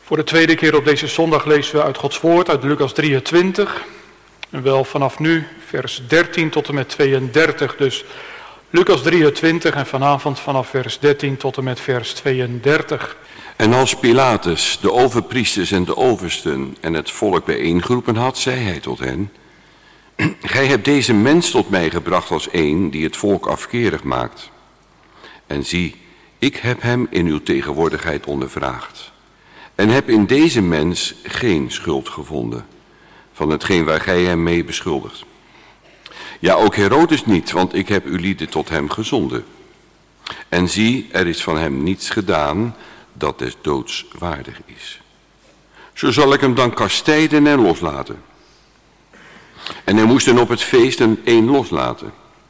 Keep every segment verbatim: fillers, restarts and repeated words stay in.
Voor de tweede keer op deze zondag lezen we uit Gods woord uit Lucas drieëntwintig. En wel vanaf nu vers dertien tot en met tweeëndertig. Dus Lucas drieëntwintig en vanavond vanaf vers dertien tot en met vers tweeëndertig. En als Pilatus de overpriesters en de oversten en het volk bijeengeroepen had, zei hij tot hen: Gij hebt deze mens tot mij gebracht als een die het volk afkerig maakt. En zie, ik heb hem in uw tegenwoordigheid ondervraagd. En heb in deze mens geen schuld gevonden van hetgeen waar gij hem mee beschuldigt. Ja, ook Herodes niet, want ik heb uw lieden tot hem gezonden. En zie, er is van hem niets gedaan dat des doods waardig is. Zo zal ik hem dan kastijden en loslaten. En hij moest dan op het feest een een loslaten.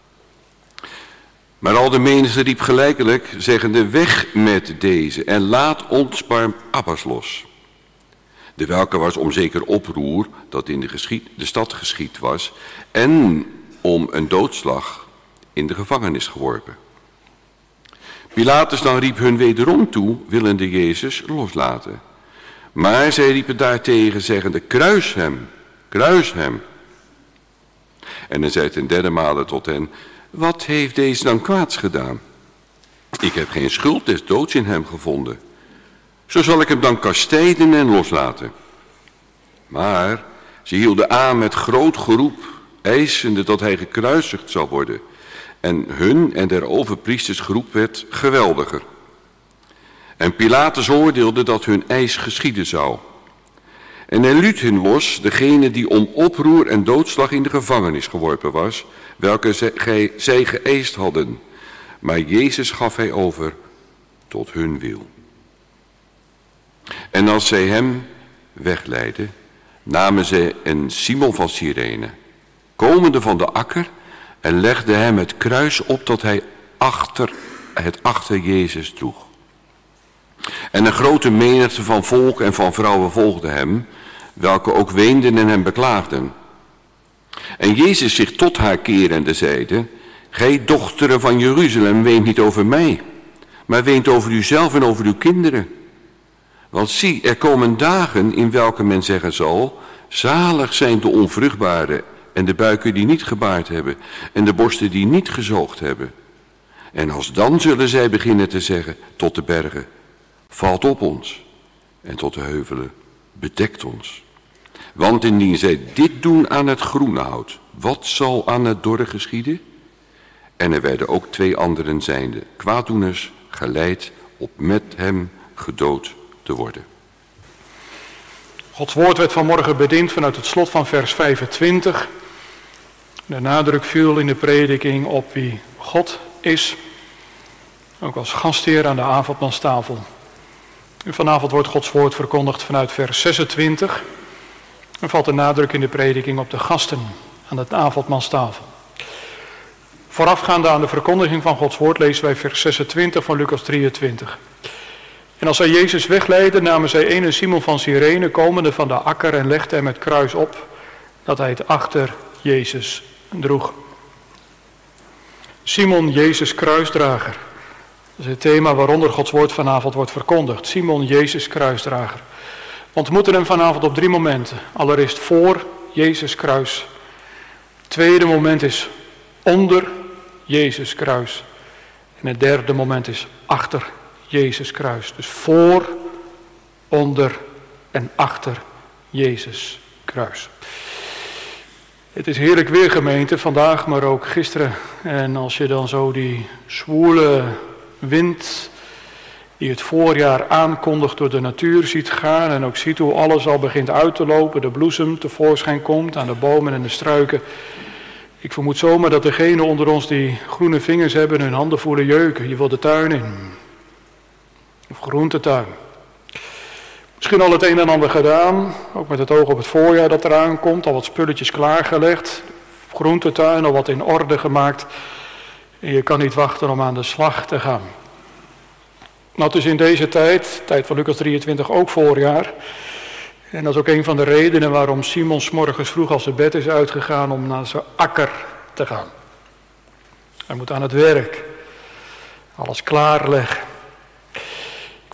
Maar al de menigte riep gelijkelijk, zeggende: weg met deze en laat ons Barabbas los. De welke was om zeker oproer dat in de, geschied, de stad geschied was en om een doodslag in de gevangenis geworpen. Pilatus dan riep hun wederom toe, willende Jezus loslaten. Maar zij riepen daartegen, zeggende: kruis hem, kruis hem. En hij zei ten derde male tot hen: wat heeft deze dan kwaads gedaan? Ik heb geen schuld des doods in hem gevonden. Zo zal ik hem dan kastijden en loslaten. Maar ze hielden aan met groot geroep, eisende dat hij gekruisigd zou worden. En hun en der overpriesters geroep werd geweldiger. En Pilatus oordeelde dat hun eis geschieden zou. En hij liet hun los, degene die om oproer en doodslag in de gevangenis geworpen was, welke zij, zij geëist hadden. Maar Jezus gaf hij over tot hun wil. En als zij hem wegleidden, namen zij een Simon van Cyrene, komende van de akker, en legden hem het kruis op dat hij achter, het achter Jezus droeg. En een grote menigte van volk en van vrouwen volgde hem, welke ook weenden en hem beklaagden. En Jezus zich tot haar kerende zeide: gij dochteren van Jeruzalem, weent niet over mij, maar weent over uzelf en over uw kinderen. Want zie, er komen dagen in welke men zeggen zal: zalig zijn de onvruchtbare en de buiken die niet gebaard hebben en de borsten die niet gezoogd hebben. En alsdan zullen zij beginnen te zeggen tot de bergen: valt op ons, en tot de heuvelen: bedekt ons. Want indien zij dit doen aan het groene hout, wat zal aan het dorre geschieden? En er werden ook twee anderen zijnde kwaaddoeners geleid op met hem gedood te worden. Gods woord werd vanmorgen bediend vanuit het slot van vers vijfentwintig. De nadruk viel in de prediking op wie God is, ook als gastheer aan de avondmaalstafel. En vanavond wordt Gods woord verkondigd vanuit vers zesentwintig. En valt de nadruk in de prediking op de gasten aan de avondmaalstafel. Voorafgaande aan de verkondiging van Gods woord lezen wij vers zesentwintig van Lucas drieëntwintig. En als zij Jezus wegleidden, namen zij ene Simon van Cyrene, komende van de akker, en legden hem het kruis op, dat hij het achter Jezus droeg. Simon, Jezus kruisdrager. Dat is het thema waaronder Gods woord vanavond wordt verkondigd. Simon, Jezus kruisdrager. We ontmoeten hem vanavond op drie momenten. Allereerst voor Jezus kruis. Het tweede moment is onder Jezus kruis. En het derde moment is achter Jezus kruis. Dus voor, onder en achter Jezus kruis. Het is heerlijk weer, gemeente, vandaag, maar ook gisteren. En als je dan zo die zwoele wind die het voorjaar aankondigt door de natuur ziet gaan, en ook ziet hoe alles al begint uit te lopen, de bloesem tevoorschijn komt aan de bomen en de struiken. Ik vermoed zomaar dat degenen onder ons die groene vingers hebben hun handen voelen jeuken. Je wil de tuin in. Of groentetuin. Misschien al het een en ander gedaan, ook met het oog op het voorjaar dat eraan komt, al wat spulletjes klaargelegd, groentetuin al wat in orde gemaakt. En je kan niet wachten om aan de slag te gaan. Nou, het is in deze tijd, tijd van Lucas drieëntwintig, ook voorjaar. En dat is ook een van de redenen waarom Simon 's morgens vroeg als zijn bed is uitgegaan om naar zijn akker te gaan. Hij moet aan het werk. Alles klaarleggen. Ik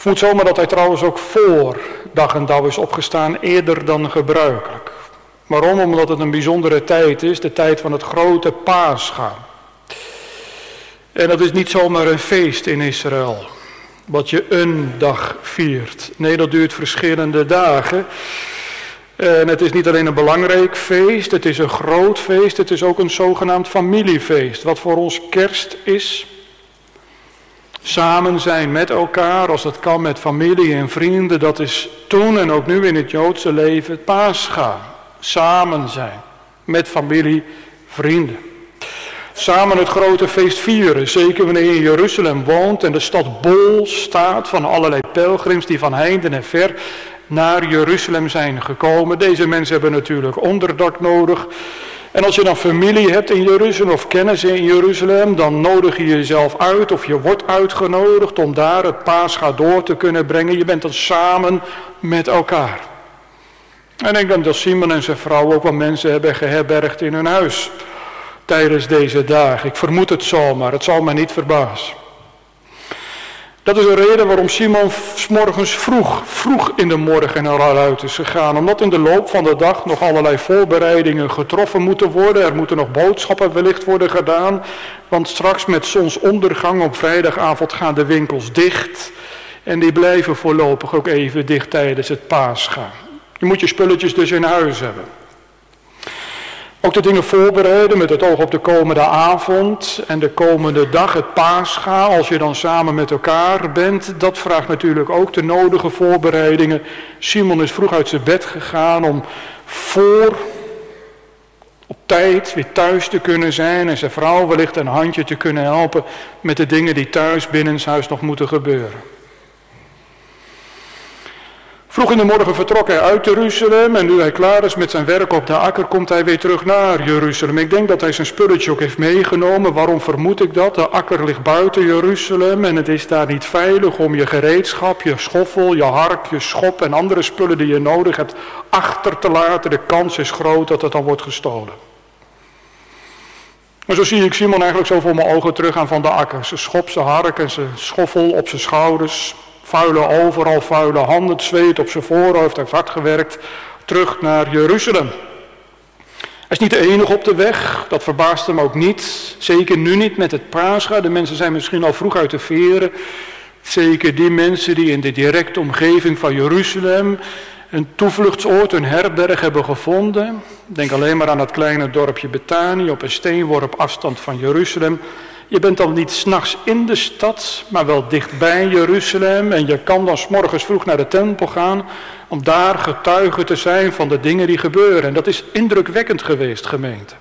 Ik voel zomaar dat hij trouwens ook voor dag en dauw is opgestaan, eerder dan gebruikelijk. Waarom? Omdat het een bijzondere tijd is, de tijd van het grote Pascha. En dat is niet zomaar een feest in Israël, wat je een dag viert. Nee, dat duurt verschillende dagen. En het is niet alleen een belangrijk feest, het is een groot feest, het is ook een zogenaamd familiefeest. Wat voor ons kerst is. Samen zijn met elkaar, als dat kan met familie en vrienden, dat is toen en ook nu in het Joodse leven het Pascha. Samen zijn met familie, vrienden. Samen het grote feest vieren, zeker wanneer je in Jeruzalem woont en de stad bol staat van allerlei pelgrims die van heinden en ver naar Jeruzalem zijn gekomen. Deze mensen hebben natuurlijk onderdak nodig. En als je dan familie hebt in Jeruzalem of kennissen in Jeruzalem, dan nodig je jezelf uit of je wordt uitgenodigd om daar het Pascha door te kunnen brengen. Je bent dan samen met elkaar. En ik denk dat Simon en zijn vrouw ook wel mensen hebben geherbergd in hun huis tijdens deze dagen. Ik vermoed het zomaar, het zal mij niet verbazen. Dat is de reden waarom Simon 's morgens vroeg, vroeg in de morgen naar uit is gegaan. Omdat in de loop van de dag nog allerlei voorbereidingen getroffen moeten worden. Er moeten nog boodschappen wellicht worden gedaan. Want straks met zonsondergang op vrijdagavond gaan de winkels dicht. En die blijven voorlopig ook even dicht tijdens het Pascha. Je moet je spulletjes dus in huis hebben. Ook de dingen voorbereiden met het oog op de komende avond en de komende dag, het Pascha, als je dan samen met elkaar bent, dat vraagt natuurlijk ook de nodige voorbereidingen. Simon is vroeg uit zijn bed gegaan om voor op tijd weer thuis te kunnen zijn en zijn vrouw wellicht een handje te kunnen helpen met de dingen die thuis binnenshuis nog moeten gebeuren. Vroeg in de morgen vertrok hij uit Jeruzalem en nu hij klaar is met zijn werk op de akker, komt hij weer terug naar Jeruzalem. Ik denk dat hij zijn spulletje ook heeft meegenomen. Waarom vermoed ik dat? De akker ligt buiten Jeruzalem en het is daar niet veilig om je gereedschap, je schoffel, je hark, je schop en andere spullen die je nodig hebt achter te laten. De kans is groot dat het dan wordt gestolen. Maar zo zie ik Simon eigenlijk zo voor mijn ogen teruggaan van de akker. Zijn schop, zijn hark en zijn schoffel op zijn schouders. Vuile overal, vuile handen, het zweet op zijn voorhoofd, hij heeft hard gewerkt, terug naar Jeruzalem. Hij is niet de enige op de weg, dat verbaast hem ook niet. Zeker nu niet met het Pascha, de mensen zijn misschien al vroeg uit de veren. Zeker die mensen die in de directe omgeving van Jeruzalem een toevluchtsoord, een herberg hebben gevonden. Denk alleen maar aan het kleine dorpje Bethanië op een steenworp afstand van Jeruzalem. Je bent dan niet 's nachts in de stad, maar wel dichtbij Jeruzalem. En je kan dan 's morgens vroeg naar de tempel gaan om daar getuige te zijn van de dingen die gebeuren. En dat is indrukwekkend geweest, gemeente.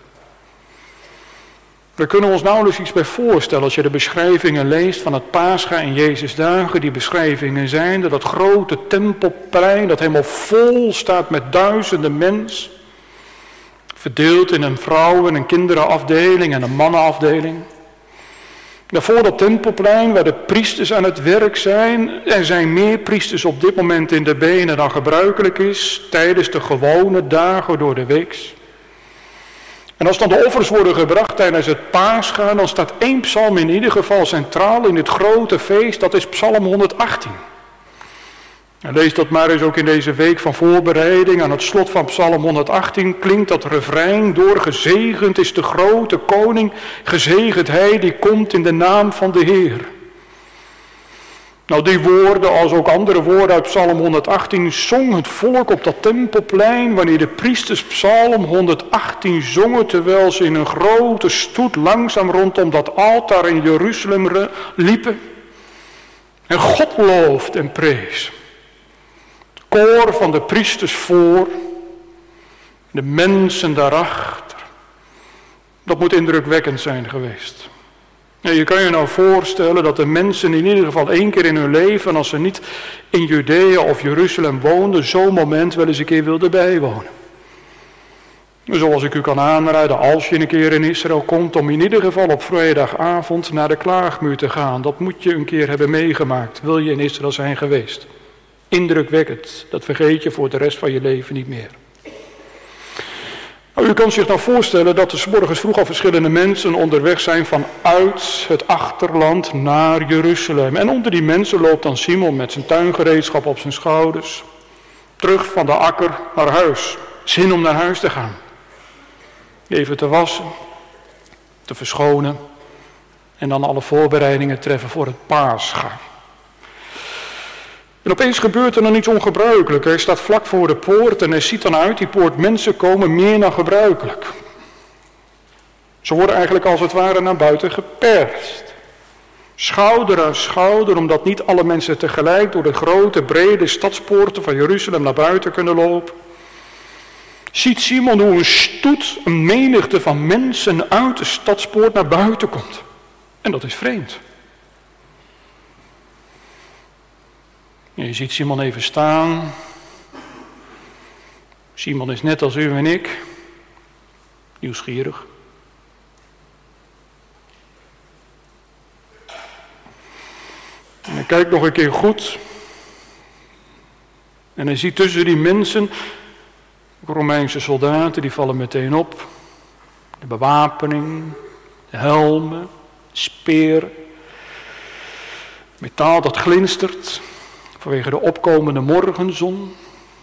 We kunnen ons nauwelijks iets bij voorstellen als je de beschrijvingen leest van het Pascha en Jezus dagen. Die beschrijvingen zijn dat dat grote tempelplein dat helemaal vol staat met duizenden mensen. Verdeeld in een vrouwen- en kinderenafdeling en een mannenafdeling. Daarvoor dat tempelplein waar de priesters aan het werk zijn. Er zijn meer priesters op dit moment in de benen dan gebruikelijk is tijdens de gewone dagen door de week. En als dan de offers worden gebracht tijdens het Pascha, dan staat één psalm in ieder geval centraal in dit grote feest. Dat is Psalm honderdachttien. En lees dat maar eens ook in deze week van voorbereiding. Aan het slot van Psalm honderdachttien klinkt dat refrein door: gezegend is de grote koning, gezegend hij die komt in de naam van de Heer. Nou, die woorden, als ook andere woorden uit Psalm honderdachttien, zong het volk op dat tempelplein wanneer de priesters Psalm honderdachttien zongen, terwijl ze in een grote stoet langzaam rondom dat altaar in Jeruzalem liepen. En God looft en prees. Koor van de priesters voor, de mensen daarachter. Dat moet indrukwekkend zijn geweest. Ja, je kan je nou voorstellen dat de mensen in ieder geval één keer in hun leven, als ze niet in Judea of Jeruzalem woonden, zo'n moment wel eens een keer wilden bijwonen. Zoals ik u kan aanraden, als je een keer in Israël komt, om in ieder geval op vrijdagavond naar de klaagmuur te gaan. Dat moet je een keer hebben meegemaakt, wil je in Israël zijn geweest. Indrukwekkend, dat vergeet je voor de rest van je leven niet meer. U kan zich nou voorstellen dat er 's morgens vroeg al verschillende mensen onderweg zijn vanuit het achterland naar Jeruzalem. En onder die mensen loopt dan Simon met zijn tuingereedschap op zijn schouders. Terug van de akker naar huis. Zin om naar huis te gaan. Even te wassen, te verschonen en dan alle voorbereidingen treffen voor het Pascha. En opeens gebeurt er dan iets ongebruikelijks. Hij staat vlak voor de poort en hij ziet dan uit die poort mensen komen meer dan gebruikelijk. Ze worden eigenlijk als het ware naar buiten geperst. Schouder aan schouder, omdat niet alle mensen tegelijk door de grote, brede stadspoorten van Jeruzalem naar buiten kunnen lopen. Ziet Simon hoe een stoet, een menigte van mensen uit de stadspoort naar buiten komt. En dat is vreemd. Je ziet Simon even staan. Simon is net als u en ik, nieuwsgierig. En hij kijkt nog een keer goed. En hij ziet tussen die mensen, Romeinse soldaten, die vallen meteen op. De bewapening, de helmen, de speren. Metaal dat glinstert vanwege de opkomende morgenzon.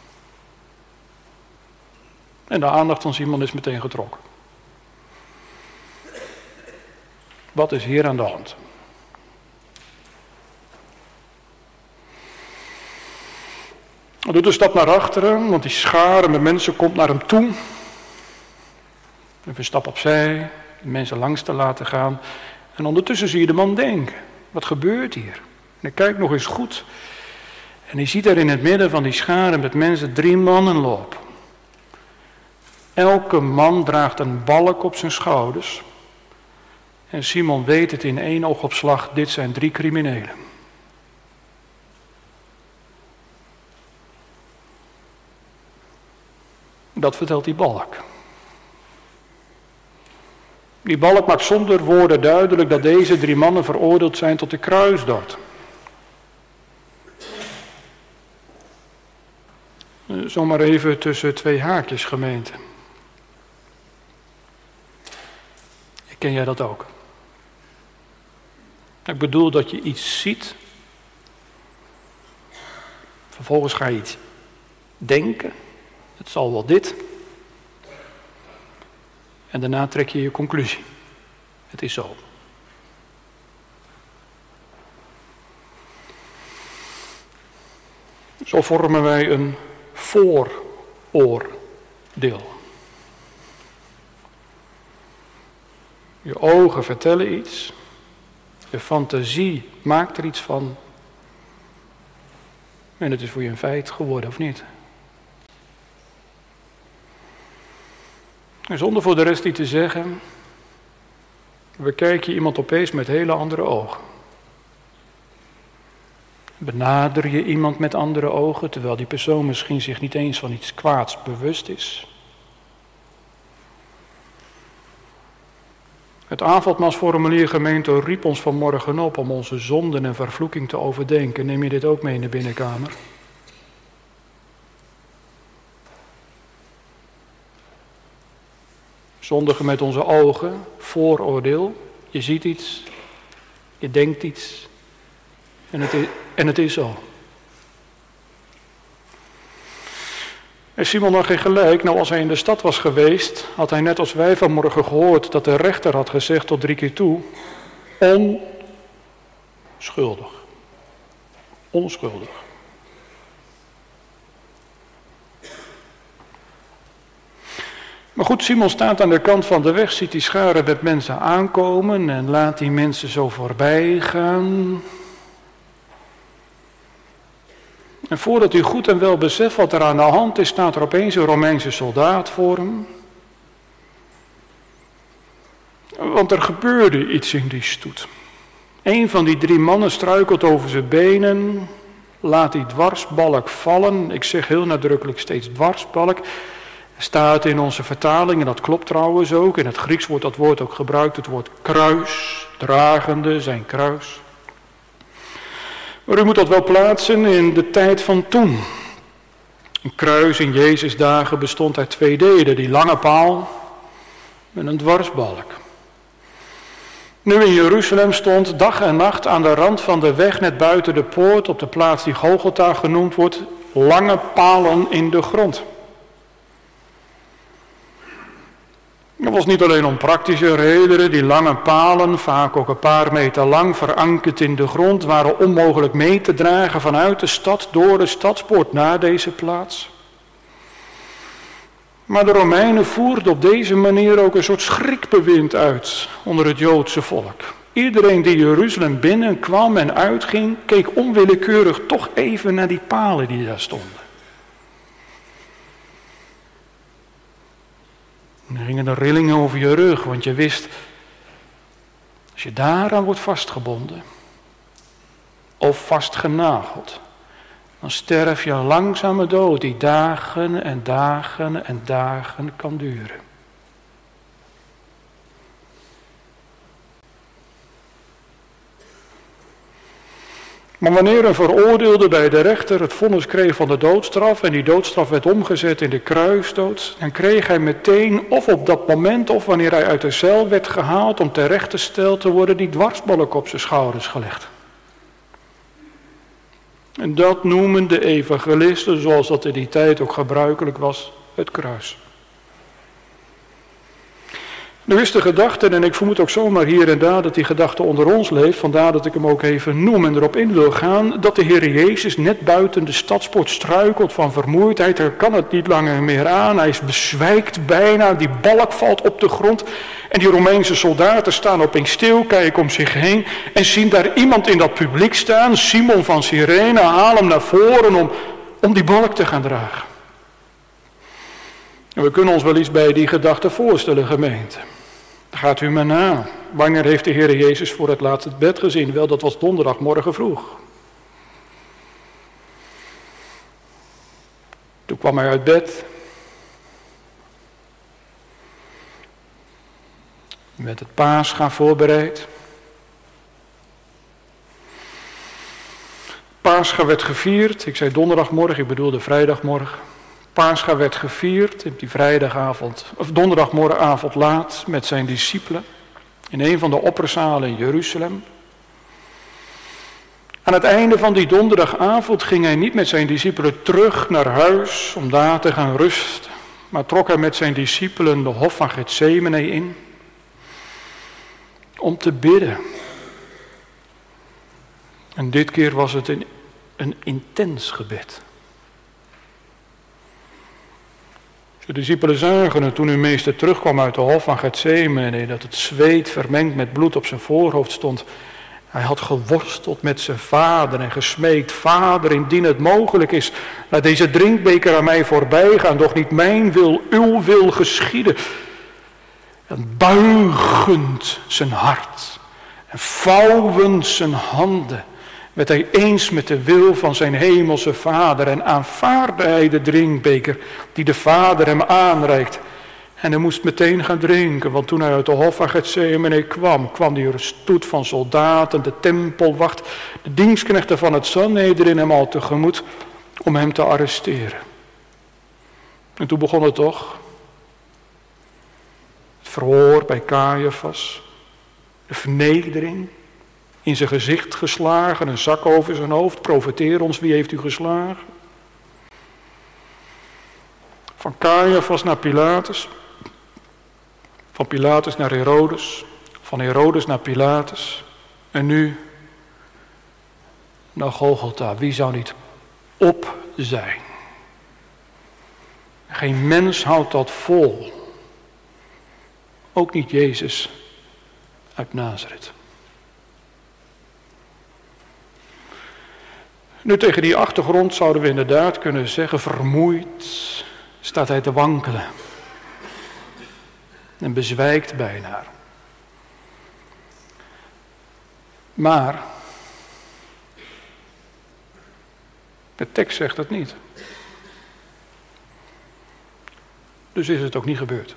En de aandacht van Simon is meteen getrokken. Wat is hier aan de hand? Hij doet een stap naar achteren, want die schare met mensen komt naar hem toe. Even een stap opzij, de mensen langs te laten gaan. En ondertussen zie je de man denken, wat gebeurt hier? En hij kijkt nog eens goed. En hij ziet er in het midden van die schare met mensen drie mannen lopen. Elke man draagt een balk op zijn schouders. En Simon weet het in één oogopslag, dit zijn drie criminelen. Dat vertelt die balk. Die balk maakt zonder woorden duidelijk dat deze drie mannen veroordeeld zijn tot de kruisdood. Zomaar even tussen twee haakjes, gemeente. Ken jij dat ook? Ik bedoel dat je iets ziet. Vervolgens ga je iets denken. Het zal wel dit. En daarna trek je je conclusie. Het is zo. Zo vormen wij een vooroordeel. Je ogen vertellen iets. Je fantasie maakt er iets van. En het is voor je een feit geworden, of niet? En zonder voor de rest iets te zeggen, bekijk je iemand opeens met hele andere ogen. Benader je iemand met andere ogen, terwijl die persoon misschien zich niet eens van iets kwaads bewust is. Het avondmaalsformulier gemeente riep ons vanmorgen op om onze zonden en vervloeking te overdenken. Neem je dit ook mee in de binnenkamer? Zondigen met onze ogen, vooroordeel. Je ziet iets, je denkt iets en het is, en het is zo. En Simon had geen gelijk. Nou, als hij in de stad was geweest, had hij net als wij vanmorgen gehoord dat de rechter had gezegd tot drie keer toe, onschuldig. Onschuldig. Maar goed, Simon staat aan de kant van de weg, ziet die schare met mensen aankomen en laat die mensen zo voorbij gaan. En voordat hij goed en wel beseft wat er aan de hand is, staat er opeens een Romeinse soldaat voor hem. Want er gebeurde iets in die stoet. Een van die drie mannen struikelt over zijn benen, laat die dwarsbalk vallen. Ik zeg heel nadrukkelijk steeds dwarsbalk. Staat in onze vertaling, en dat klopt trouwens ook. In het Grieks wordt dat woord ook gebruikt, het woord kruis, dragende, zijn kruis. Maar u moet dat wel plaatsen in de tijd van toen. Een kruis in Jezus' dagen bestond uit twee delen, die lange paal en een dwarsbalk. Nu in Jeruzalem stond dag en nacht aan de rand van de weg, net buiten de poort, op de plaats die Golgotha genoemd wordt, lange palen in de grond. Dat was niet alleen om praktische redenen, die lange palen, vaak ook een paar meter lang, verankerd in de grond, waren onmogelijk mee te dragen vanuit de stad door de stadspoort naar deze plaats. Maar de Romeinen voerden op deze manier ook een soort schrikbewind uit onder het Joodse volk. Iedereen die Jeruzalem binnenkwam en uitging, keek onwillekeurig toch even naar die palen die daar stonden. En dan gingen de rillingen over je rug, want je wist, als je daaraan wordt vastgebonden of vastgenageld, dan sterf je een langzame dood die dagen en dagen en dagen kan duren. Maar wanneer een veroordeelde bij de rechter het vonnis kreeg van de doodstraf en die doodstraf werd omgezet in de kruisdood, dan kreeg hij meteen, of op dat moment of wanneer hij uit de cel werd gehaald om terechtgesteld te worden, die dwarsbalk op zijn schouders gelegd. En dat noemen de evangelisten, zoals dat in die tijd ook gebruikelijk was, het kruis. Nu is de gedachte, en ik vermoed ook zomaar hier en daar dat die gedachte onder ons leeft, vandaar dat ik hem ook even noem en erop in wil gaan, dat de Heer Jezus net buiten de stadspoort struikelt van vermoeidheid. Hij kan het niet langer meer aan, hij is bezwijkt bijna, die balk valt op de grond en die Romeinse soldaten staan opeens stil, kijken om zich heen en zien daar iemand in dat publiek staan, Simon van Cyrene, haal hem naar voren om, om die balk te gaan dragen. En we kunnen ons wel iets bij die gedachte voorstellen, gemeente. Gaat u maar na. Wanneer heeft de Heer Jezus voor het laatst het bed gezien? Wel, dat was donderdagmorgen vroeg. Toen kwam hij uit bed. Met het Pascha voorbereid. Pascha werd gevierd. Ik zei donderdagmorgen, ik bedoelde vrijdagmorgen. Pascha werd gevierd op die vrijdagavond, of donderdagmorgenavond laat met zijn discipelen in een van de opperzalen in Jeruzalem. Aan het einde van die donderdagavond ging hij niet met zijn discipelen terug naar huis om daar te gaan rusten, maar trok hij met zijn discipelen de hof van Getsemane in om te bidden. En dit keer was het een, een intens gebed. De discipelen zagen het toen hun meester terugkwam uit de hof van Getsemane, dat het zweet vermengd met bloed op zijn voorhoofd stond. Hij had geworsteld met zijn vader en gesmeekt, Vader, indien het mogelijk is, laat deze drinkbeker aan mij voorbij gaan, doch niet mijn wil, uw wil geschieden. En buigend zijn hart en vouwend zijn handen, werd hij eens met de wil van zijn hemelse Vader en aanvaarde hij de drinkbeker die de Vader hem aanreikt. En hij moest meteen gaan drinken, want toen hij uit de hof van Getsemane kwam, kwam die stoet van soldaten, de tempelwacht, de dienstknechten van het Sanhedrin hem al tegemoet om hem te arresteren. En toen begon het toch. Het verhoor bij Caiaphas, de vernedering. In zijn gezicht geslagen, een zak over zijn hoofd. Profeteer ons, wie heeft u geslagen? Van Caiaphas naar Pilatus. Van Pilatus naar Herodes. Van Herodes naar Pilatus. En nu naar Golgotha. Wie zou niet op zijn? Geen mens houdt dat vol. Ook niet Jezus uit Nazareth. Nu tegen die achtergrond zouden we inderdaad kunnen zeggen, vermoeid staat hij te wankelen. En bezwijkt bijna. Maar de tekst zegt het niet. Dus is het ook niet gebeurd.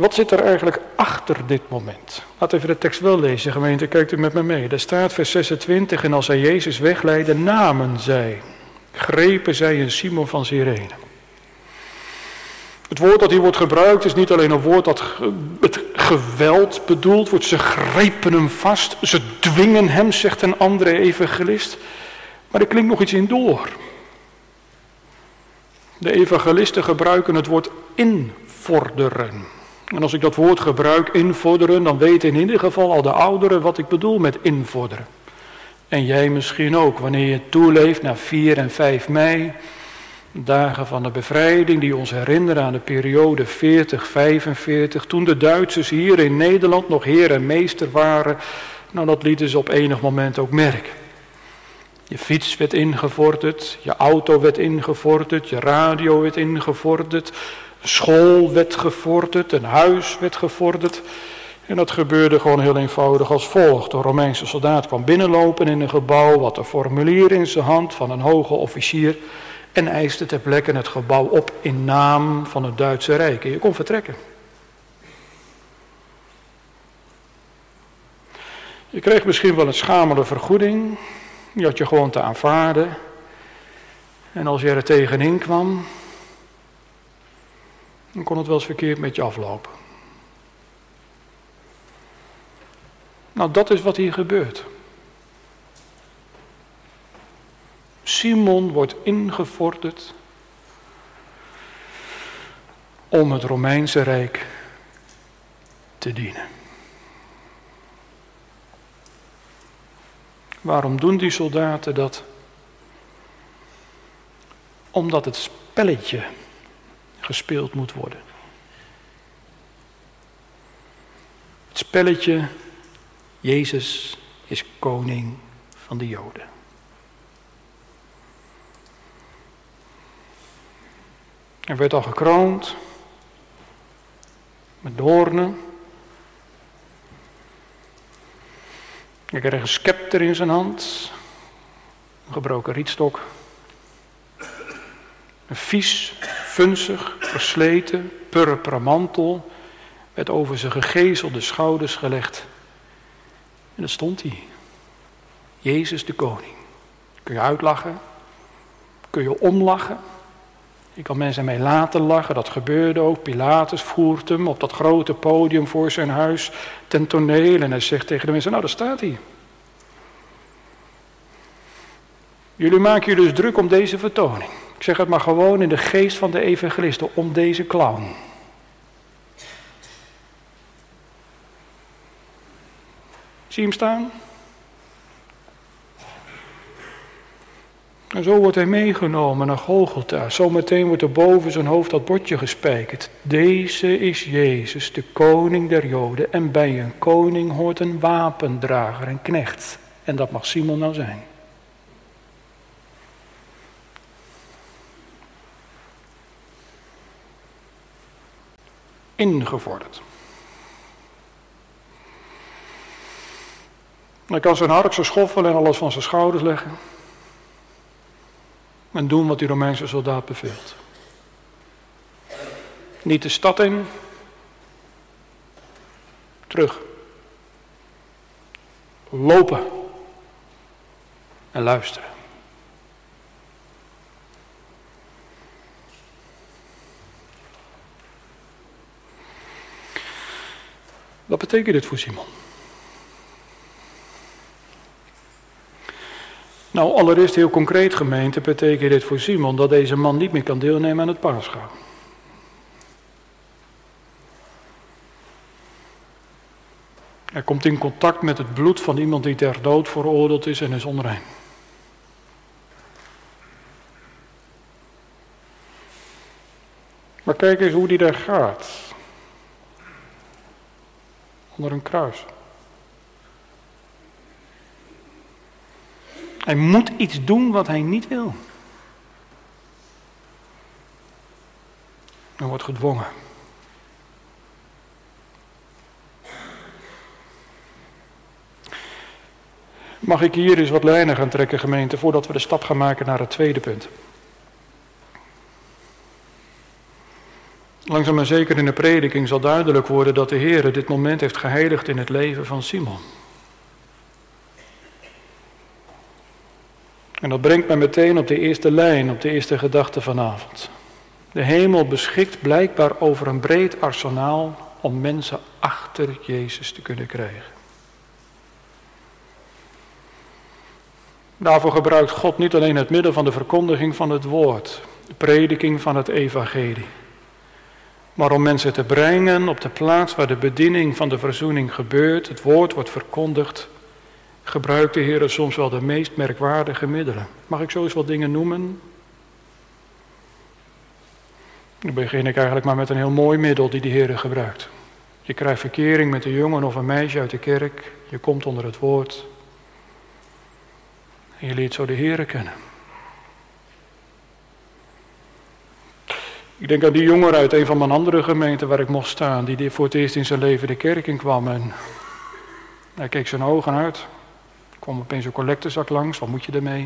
Wat zit er eigenlijk achter dit moment? Laat even de tekst wel lezen, gemeente, kijkt u met me mee. Daar staat vers zesentwintig, en als zij Jezus wegleidden, namen zij, grepen zij een Simon van Cyrene. Het woord dat hier wordt gebruikt is niet alleen een woord dat het geweld bedoeld wordt. Ze grepen hem vast, ze dwingen hem, zegt een andere evangelist. Maar er klinkt nog iets in door. De evangelisten gebruiken het woord invorderen. En als ik dat woord gebruik, invorderen, dan weten in ieder geval al de ouderen wat ik bedoel met invorderen. En jij misschien ook, wanneer je toeleeft naar vier en vijf mei, dagen van de bevrijding die ons herinneren aan de periode veertig vijfenveertig, toen de Duitsers hier in Nederland nog heer en meester waren. Nou, dat lieten ze op enig moment ook merken. Je fiets werd ingevorderd, je auto werd ingevorderd, je radio werd ingevorderd, school werd gevorderd, een huis werd gevorderd. En dat gebeurde gewoon heel eenvoudig als volgt. De Romeinse soldaat kwam binnenlopen in een gebouw, had een formulier in zijn hand van een hoge officier en eiste ter plekke het gebouw op in naam van het Duitse Rijk. En je kon vertrekken. Je kreeg misschien wel een schamele vergoeding. Die had je gewoon te aanvaarden. En als je er tegenin kwam, dan kon het wel eens verkeerd met je aflopen. Nou, dat is wat hier gebeurt. Simon wordt ingevorderd om het Romeinse Rijk te dienen. Waarom doen die soldaten dat? Omdat het spelletje gespeeld moet worden. Het spelletje, Jezus is koning van de Joden. Hij werd al gekroond met doornen. Hij kreeg een scepter in zijn hand, een gebroken rietstok. Een vies, vunzig, versleten, purperen mantel werd over zijn gegezelde schouders gelegd. En daar stond hij. Jezus de koning. Kun je uitlachen? Kun je omlachen? Je kan mensen mee laten lachen, dat gebeurde ook. Pilatus voert hem op dat grote podium voor zijn huis ten toneel. En hij zegt tegen de mensen, nou daar staat hij. Jullie maken je dus druk om deze vertoning. Ik zeg het maar gewoon in de geest van de evangelisten, om deze clown. Zie je hem staan? En zo wordt hij meegenomen naar Golgotha. Zometeen wordt er boven zijn hoofd dat bordje gespijkerd. Deze is Jezus, de koning der Joden. En bij een koning hoort een wapendrager, een knecht. En dat mag Simon nou zijn. Ingevorderd. Hij kan zijn hark, schoffelen en alles van zijn schouders leggen. En doen wat die Romeinse soldaat beveelt. Niet de stad in. Terug. Lopen. En luisteren. Wat betekent dit voor Simon? Nou, allereerst heel concreet gemeente betekent dit voor Simon dat deze man niet meer kan deelnemen aan het Paascha. Hij komt in contact met het bloed van iemand die ter dood veroordeeld is en is onrein. Maar kijk eens hoe die daar gaat. Onder een kruis. Hij moet iets doen wat hij niet wil. Hij wordt gedwongen. Mag ik hier eens wat lijnen gaan trekken, gemeente, voordat we de stap gaan maken naar het tweede punt. Langzaam maar zeker in de prediking zal duidelijk worden dat de Heer dit moment heeft geheiligd in het leven van Simon. En dat brengt mij meteen op de eerste lijn, op de eerste gedachte vanavond. De hemel beschikt blijkbaar over een breed arsenaal om mensen achter Jezus te kunnen krijgen. Daarvoor gebruikt God niet alleen het middel van de verkondiging van het woord, de prediking van het evangelie, maar om mensen te brengen op de plaats waar de bediening van de verzoening gebeurt, het woord wordt verkondigd, gebruikt de Heer soms wel de meest merkwaardige middelen. Mag ik zo eens wat dingen noemen? Dan begin ik eigenlijk maar met een heel mooi middel die de Heer gebruikt. Je krijgt verkering met een jongen of een meisje uit de kerk, je komt onder het woord en je leert zo de Heer kennen. Ik denk aan die jongen uit een van mijn andere gemeenten waar ik mocht staan, die voor het eerst in zijn leven de kerk in kwam en hij keek zijn ogen uit. Er kwam opeens een collectezak langs, wat moet je ermee?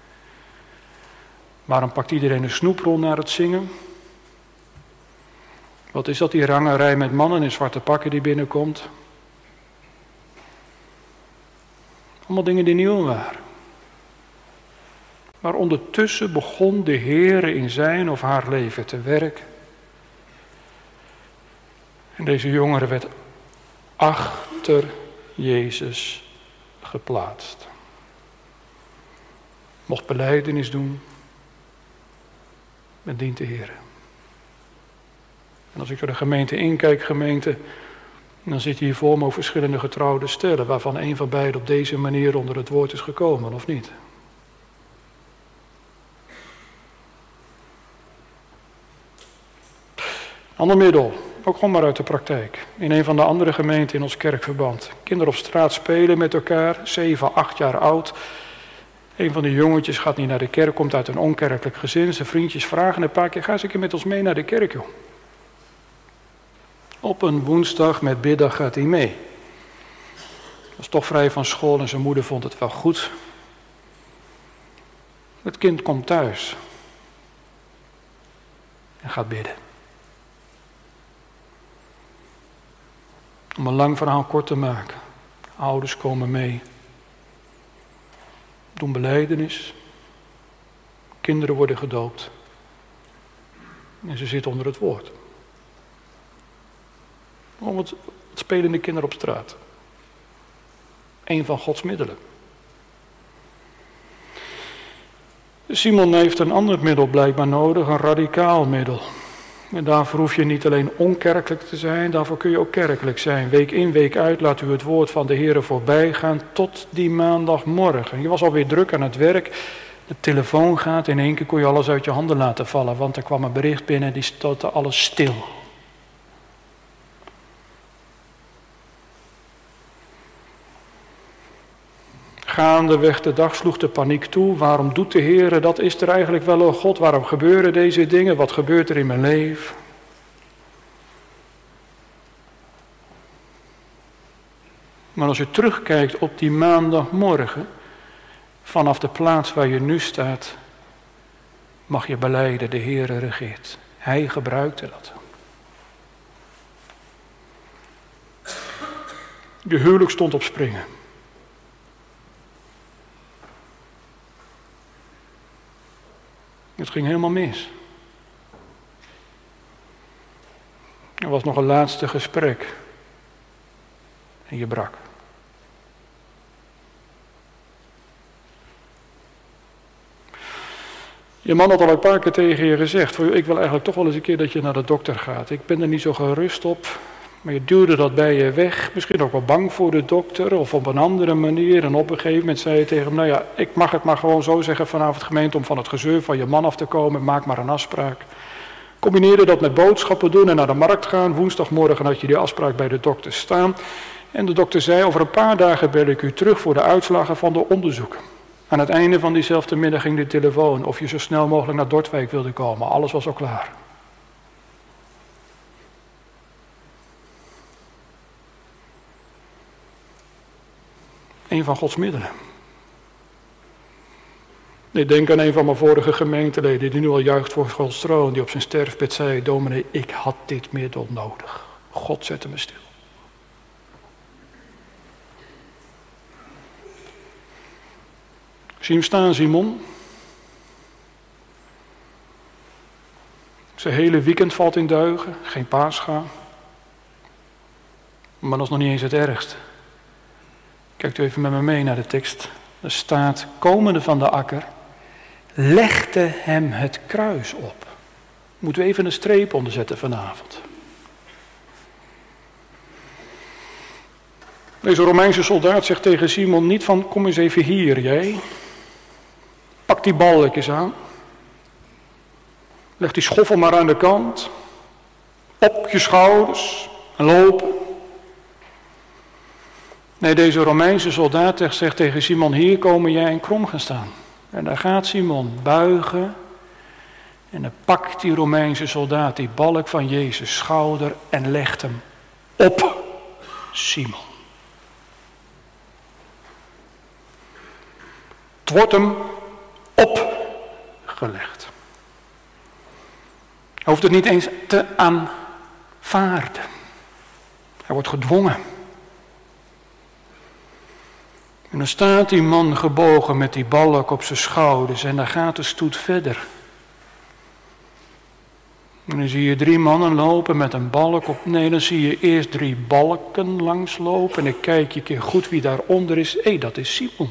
Waarom pakt iedereen een snoeprol naar het zingen? Wat is dat, die rangerij met mannen in zwarte pakken die binnenkomt? Allemaal dingen die nieuw waren. Maar ondertussen begon de Heer in zijn of haar leven te werken. En deze jongere werd achter Jezus geplaatst. Mocht belijdenis doen. Men dient de Heer. En als ik door de gemeente inkijk, gemeente, dan zit hier voor me ook verschillende getrouwde stellen, waarvan een van beiden op deze manier onder het woord is gekomen, of niet? Ander middel, ook gewoon maar uit de praktijk. In een van de andere gemeenten in ons kerkverband. Kinderen op straat spelen met elkaar, zeven, acht jaar oud. Een van de jongetjes gaat niet naar de kerk, komt uit een onkerkelijk gezin. Zijn vriendjes vragen een paar keer, ga eens een keer met ons mee naar de kerk, joh. Op een woensdag met bidden gaat hij mee. Was toch vrij van school en zijn moeder vond het wel goed. Het kind komt thuis. En gaat bidden. Om een lang verhaal kort te maken. Ouders komen mee. Doen belijdenis. Kinderen worden gedoopt. En ze zitten onder het woord. Om het, het spelende kinderen op straat. Eén van Gods middelen. Simon heeft een ander middel blijkbaar nodig, een radicaal middel. En daarvoor hoef je niet alleen onkerkelijk te zijn, daarvoor kun je ook kerkelijk zijn. Week in, week uit laat u het woord van de Heer voorbij gaan tot die maandagmorgen. Je was alweer druk aan het werk, de telefoon gaat, in één keer kon je alles uit je handen laten vallen, want er kwam een bericht binnen die stootte alles stil. Gaandeweg de dag sloeg de paniek toe. Waarom doet de Heer dat? Is er eigenlijk wel een God? Waarom gebeuren deze dingen? Wat gebeurt er in mijn leven? Maar als je terugkijkt op die maandagmorgen, vanaf de plaats waar je nu staat, mag je belijden, de Heer regeert. Hij gebruikte dat. Je huwelijk stond op springen. Het ging helemaal mis. Er was nog een laatste gesprek. En je brak. Je man had al een paar keer tegen je gezegd, ik wil eigenlijk toch wel eens een keer dat je naar de dokter gaat. Ik ben er niet zo gerust op, maar je duwde dat bij je weg. Misschien ook wel bang voor de dokter of op een andere manier. En op een gegeven moment zei je tegen hem, nou ja, ik mag het maar gewoon zo zeggen vanavond gemeente om van het gezeur van je man af te komen. Maak maar een afspraak. Combineerde dat met boodschappen doen en naar de markt gaan. Woensdagmorgen had je die afspraak bij de dokter staan. En de dokter zei, over een paar dagen bel ik u terug voor de uitslagen van de onderzoeken. Aan het einde van diezelfde middag ging de telefoon of je zo snel mogelijk naar Dordtwijk wilde komen. Alles was al klaar. Een van Gods middelen. Ik denk aan een van mijn vorige gemeenteleden die nu al juicht voor Gods troon, die op zijn sterfbed zei: dominee, ik had dit middel nodig. God zette me stil. Zie je hem staan, Simon? Zijn hele weekend valt in duigen, geen paascha. Maar dat is nog niet eens het ergste. Kijkt u even met me mee naar de tekst. Er staat, komende van de akker, legde hem het kruis op. Moeten we even een streep onder zetten vanavond. Deze Romeinse soldaat zegt tegen Simon niet van, kom eens even hier jij. Pak die balk eens aan. Leg die schoffel maar aan de kant. Op je schouders en lopen. Nee, deze Romeinse soldaat zegt tegen Simon, hier komen jij en krom gaan staan. En daar gaat Simon buigen. En dan pakt die Romeinse soldaat die balk van Jezus' schouder en legt hem op Simon. Het wordt hem opgelegd. Hij hoeft het niet eens te aanvaarden. Hij wordt gedwongen. En dan staat die man gebogen met die balk op zijn schouders en dan gaat de stoet verder. En dan zie je drie mannen lopen met een balk op. Nee, dan zie je eerst drie balken langslopen en dan kijk je een keer goed wie daaronder is. Hé, dat is Simon.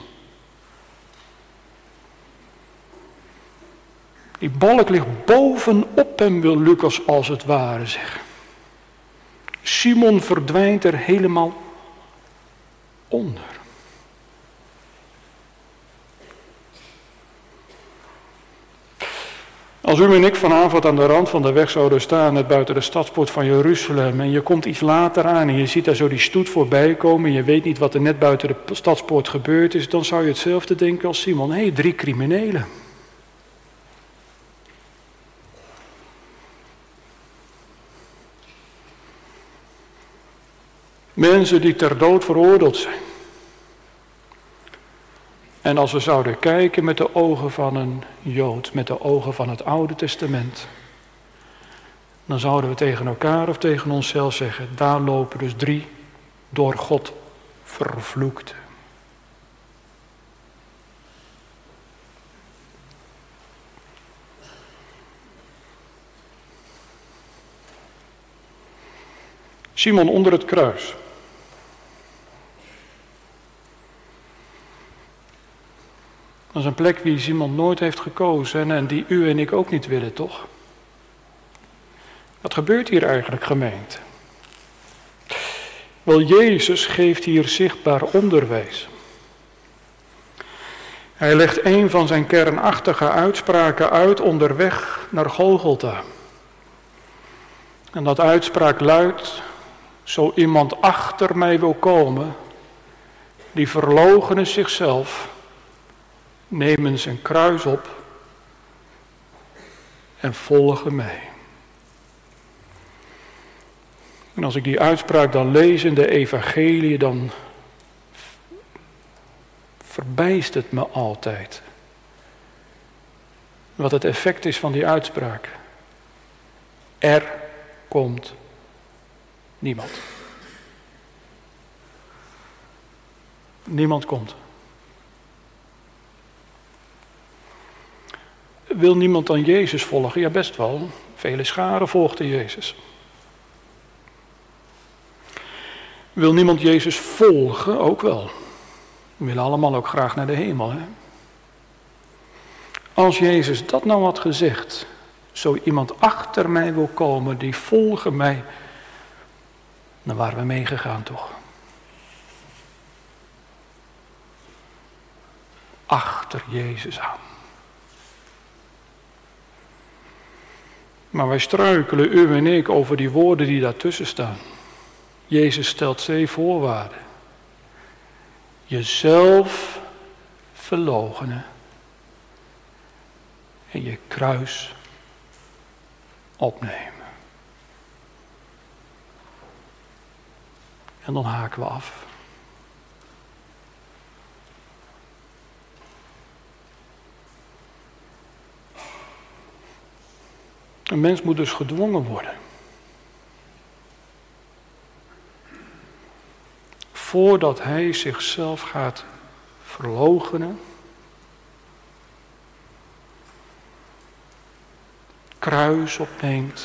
Die balk ligt bovenop hem, wil Lucas als het ware zeggen. Simon verdwijnt er helemaal onder. Als u en ik vanavond aan de rand van de weg zouden staan, net buiten de stadspoort van Jeruzalem, en je komt iets later aan en je ziet daar zo die stoet voorbij komen en je weet niet wat er net buiten de stadspoort gebeurd is, dan zou je hetzelfde denken als Simon. Hé, hey, drie criminelen. Mensen die ter dood veroordeeld zijn. En als we zouden kijken met de ogen van een Jood, met de ogen van het Oude Testament, dan zouden we tegen elkaar of tegen onszelf zeggen, daar lopen dus drie door God vervloekte. Simon onder het kruis. Dat is een plek die Simon nooit heeft gekozen en die u en ik ook niet willen, toch? Wat gebeurt hier eigenlijk, gemeente? Wel, Jezus geeft hier zichtbaar onderwijs. Hij legt een van zijn kernachtige uitspraken uit onderweg naar Golgotha. En dat uitspraak luidt, zo iemand achter mij wil komen, die verloochenen zichzelf, nemen zijn kruis op en volgen mij. En als ik die uitspraak dan lees in de evangelie, dan verbijst het me altijd. Wat het effect is van die uitspraak. Er komt niemand. Niemand komt. Wil niemand dan Jezus volgen? Ja, best wel. Vele scharen volgden Jezus. Wil niemand Jezus volgen? Ook wel. We willen allemaal ook graag naar de hemel. Hè? Als Jezus dat nou had gezegd, zo iemand achter mij wil komen, die volgen mij, dan waren we meegegaan toch? Achter Jezus aan. Maar wij struikelen, u en ik, over die woorden die daartussen staan. Jezus stelt twee voorwaarden. Jezelf verloochenen en je kruis opnemen. En dan haken we af. Een mens moet dus gedwongen worden. Voordat hij zichzelf gaat verloochenen, kruis opneemt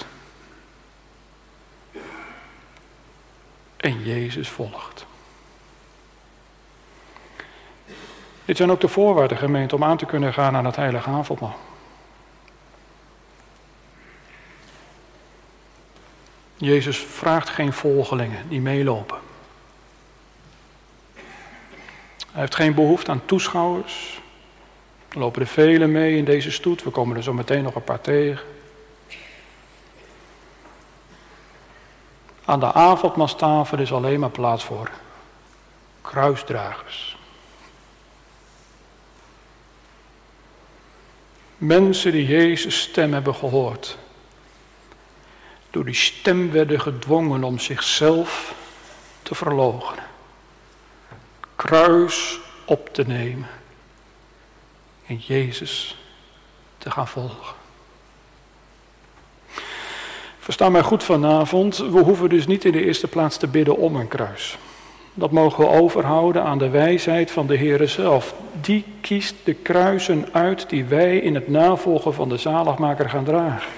en Jezus volgt. Dit zijn ook de voorwaarden, gemeente, om aan te kunnen gaan aan het heilige avondmaal. Jezus vraagt geen volgelingen die meelopen. Hij heeft geen behoefte aan toeschouwers. Er lopen er velen mee in deze stoet. We komen er zo meteen nog een paar tegen. Aan de avondmaalstafel is alleen maar plaats voor kruisdragers. Mensen die Jezus' stem hebben gehoord. Door die stem werden gedwongen om zichzelf te verloochenen. Kruis op te nemen. En Jezus te gaan volgen. Versta mij goed vanavond, we hoeven dus niet in de eerste plaats te bidden om een kruis. Dat mogen we overhouden aan de wijsheid van de Heere zelf. Die kiest de kruisen uit die wij in het navolgen van de zaligmaker gaan dragen.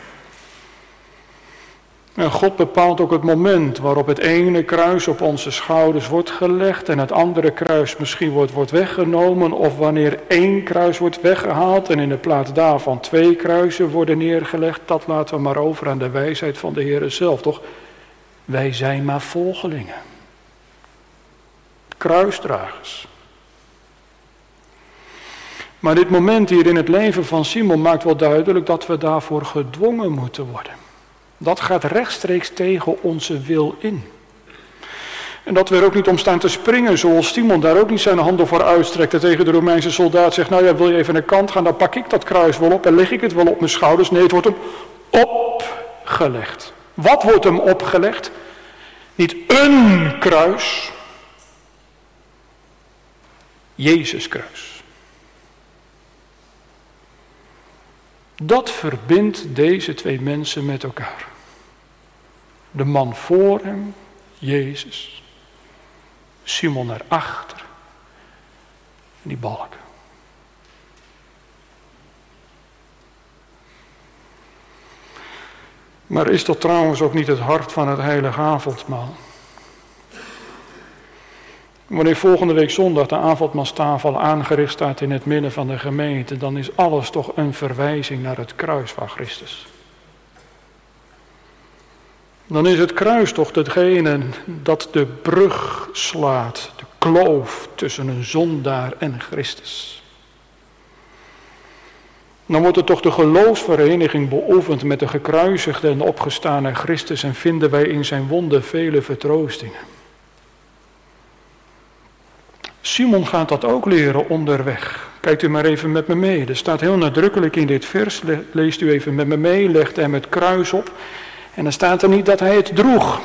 En God bepaalt ook het moment waarop het ene kruis op onze schouders wordt gelegd en het andere kruis misschien wordt, wordt weggenomen, of wanneer één kruis wordt weggehaald en in de plaats daarvan twee kruisen worden neergelegd. Dat laten we maar over aan de wijsheid van de Heere zelf, toch? Wij zijn maar volgelingen. Kruisdragers. Maar dit moment hier in het leven van Simon maakt wel duidelijk dat we daarvoor gedwongen moeten worden. Dat gaat rechtstreeks tegen onze wil in. En dat we er ook niet om staan te springen, zoals Simon daar ook niet zijn handen voor uitstrekte tegen de Romeinse soldaat. Zegt, nou ja, wil je even aan de kant gaan, dan pak ik dat kruis wel op en leg ik het wel op mijn schouders. Nee, het wordt hem opgelegd. Wat wordt hem opgelegd? Niet een kruis. Jezus kruis. Dat verbindt deze twee mensen met elkaar. De man voor hem, Jezus. Simon naar achter. En die balk. Maar is dat trouwens ook niet het hart van het heilige avondmaal? Wanneer volgende week zondag de avondmaalstafel aangericht staat in het midden van de gemeente, dan is alles toch een verwijzing naar het kruis van Christus. Dan is het kruis toch datgene dat de brug slaat, de kloof tussen een zondaar en Christus. Dan wordt er toch de geloofsvereniging beoefend met de gekruisigde en opgestane Christus en vinden wij in zijn wonden vele vertroostingen. Simon gaat dat ook leren onderweg. Kijkt u maar even met me mee. Er staat heel nadrukkelijk in dit vers, leest u even met me mee, legt hem het kruis op. En dan staat er niet dat hij het droeg.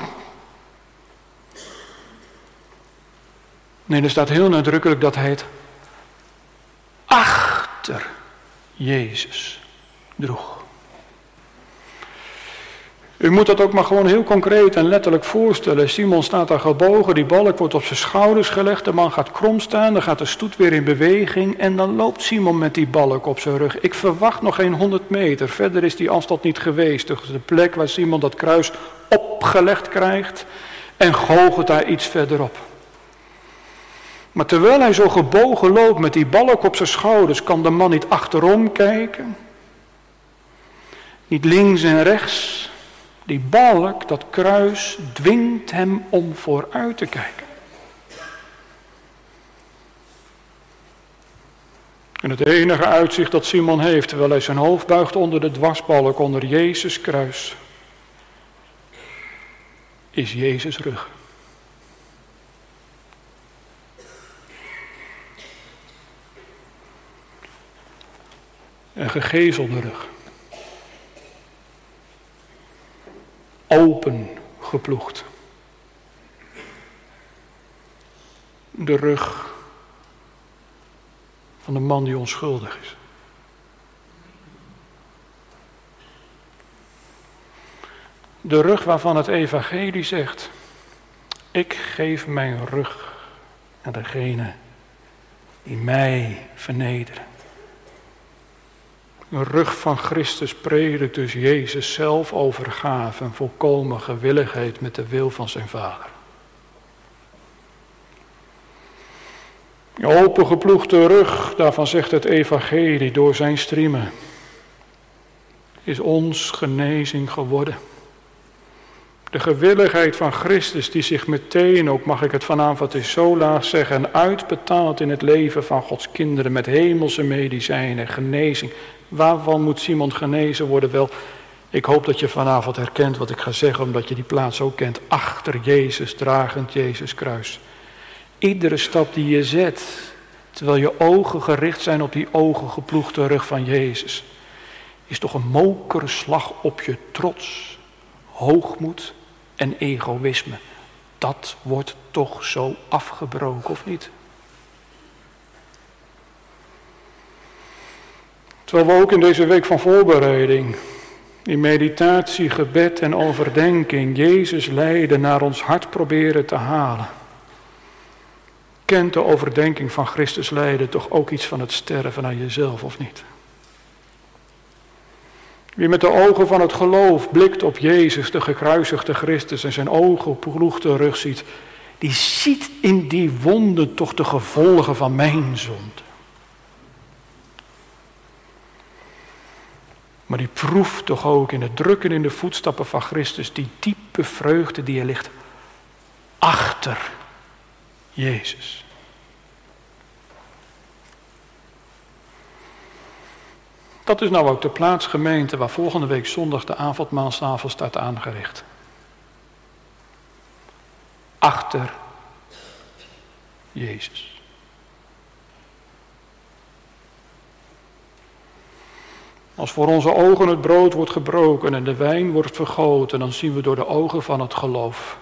Nee, er staat heel nadrukkelijk dat hij het achter Jezus droeg. U moet dat ook maar gewoon heel concreet en letterlijk voorstellen. Simon staat daar gebogen, die balk wordt op zijn schouders gelegd, de man gaat krom staan, dan gaat de stoet weer in beweging en dan loopt Simon met die balk op zijn rug. Ik verwacht nog geen honderd meter, verder is die afstand niet geweest. Dus de plek waar Simon dat kruis opgelegd krijgt en goochelt daar iets verderop. Maar terwijl hij zo gebogen loopt met die balk op zijn schouders, kan de man niet achterom kijken, niet links en rechts. Die balk, dat kruis, dwingt hem om vooruit te kijken. En het enige uitzicht dat Simon heeft, terwijl hij zijn hoofd buigt onder de dwarsbalk, onder Jezus' kruis, is Jezus' rug. Een gegezelde rug. Open geploegd. De rug van de man die onschuldig is. De rug waarvan het evangelie zegt, ik geef mijn rug aan degene die mij vernederen. Een rug van Christus predikt dus Jezus zelf overgave en volkomen gewilligheid met de wil van zijn Vader. Je opengeploegde rug, daarvan zegt het evangelie, door zijn striemen is ons genezing geworden. De gewilligheid van Christus die zich meteen, ook mag ik het vanavond eens zo laag zeggen, uitbetaalt in het leven van Gods kinderen met hemelse medicijnen, genezing. Waarvan moet Simon genezen worden? Wel, ik hoop dat je vanavond herkent wat ik ga zeggen, omdat je die plaats ook kent. Achter Jezus, dragend Jezus kruis. Iedere stap die je zet, terwijl je ogen gericht zijn op die opengeploegde rug van Jezus, is toch een mokerslag op je trots, hoogmoed en egoïsme. Dat wordt toch zo afgebroken, of niet? Terwijl we ook in deze week van voorbereiding, in meditatie, gebed en overdenking, Jezus lijden naar ons hart proberen te halen. Kent de overdenking van Christus lijden toch ook iets van het sterven aan jezelf, of niet? Wie met de ogen van het geloof blikt op Jezus, de gekruisigde Christus, en zijn ogen op de rug ziet, die ziet in die wonden toch de gevolgen van mijn zonde. Maar die proeft toch ook in het drukken in de voetstappen van Christus die diepe vreugde die er ligt achter Jezus. Dat is nou ook de plaatsgemeente waar volgende week zondag de avondmaalstafel staat aangericht. Achter Jezus. Als voor onze ogen het brood wordt gebroken en de wijn wordt vergoten, dan zien we door de ogen van het geloof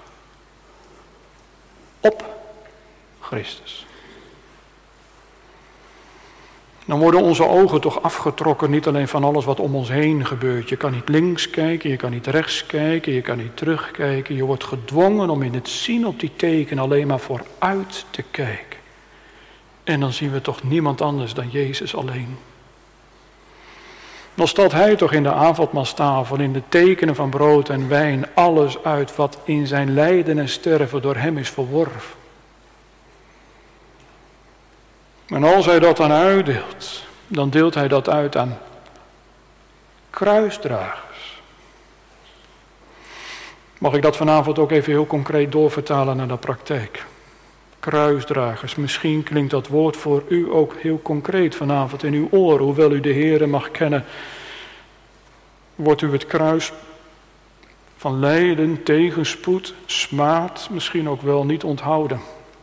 op Christus. Dan worden onze ogen toch afgetrokken, niet alleen van alles wat om ons heen gebeurt. Je kan niet links kijken, je kan niet rechts kijken, je kan niet terugkijken. Je wordt gedwongen om in het zien op die teken alleen maar vooruit te kijken. En dan zien we toch niemand anders dan Jezus alleen. Dan stelt hij toch in de avondmaalstafel, in de tekenen van brood en wijn, alles uit wat in zijn lijden en sterven door hem is verworven. En als hij dat dan uitdeelt, dan deelt hij dat uit aan kruisdragers. Mag ik dat vanavond ook even heel concreet doorvertalen naar de praktijk? Kruisdragers, misschien klinkt dat woord voor u ook heel concreet vanavond in uw oren. Hoewel u de Heere mag kennen, wordt u het kruis van lijden, tegenspoed, smaad misschien ook wel niet onthouden.